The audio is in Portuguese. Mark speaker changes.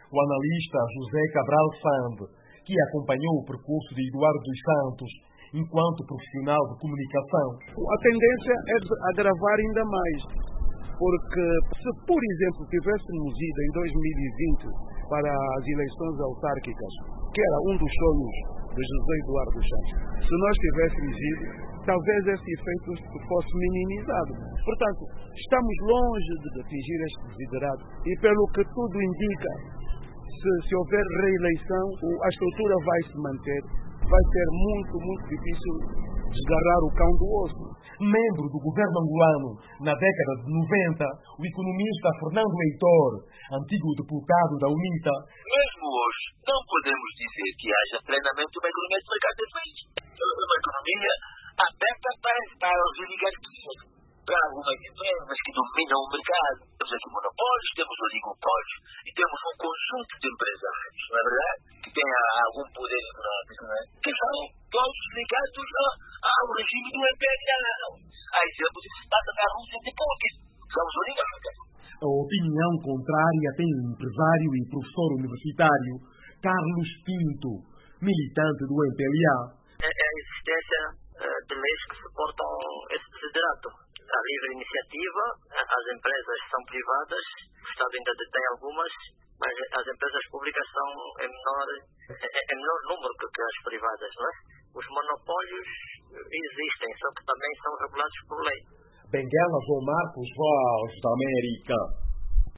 Speaker 1: O analista José Cabral Sand, que acompanhou o percurso de Eduardo dos Santos enquanto profissional de comunicação.
Speaker 2: A tendência é de agravar ainda mais, porque se, por exemplo, tivéssemos ido em 2020 para as eleições autárquicas, que era um dos sonhos de José Eduardo dos Santos, se nós tivéssemos ido, talvez esse efeito fosse minimizado. Portanto, estamos longe de atingir este desiderato e, pelo que tudo indica, se houver reeleição, a estrutura vai se manter. Vai ser muito, muito difícil desgarrar o cão do osso.
Speaker 1: Membro do governo angolano na década de 90, o economista Fernando Heitor, antigo deputado da UNITA.
Speaker 3: Mesmo hoje, não podemos dizer que haja plenamente uma economia de mercado de país. Uma economia aberta para as oligarquias, para algumas empresas que dominam o mercado. Temos aqui monopólios, temos oligopólios e temos um conjunto de empresários, não é verdade? Que têm algum poder económico, não é? Que são todos ligados ao regime do imperial. Há exemplo de Estado da Rússia de Putin. São os oligarcas.
Speaker 1: A opinião contrária tem o empresário e professor universitário Carlos Pinto, militante do MPLA.
Speaker 4: É a existência de leis que suportam esse desiderato. A livre iniciativa, as empresas são privadas, o Estado ainda detém algumas, mas as empresas públicas são em menor número que as privadas, não é? Os monopólios existem, só que também são regulados por lei.
Speaker 1: Benguela João Marcos, Voz da América.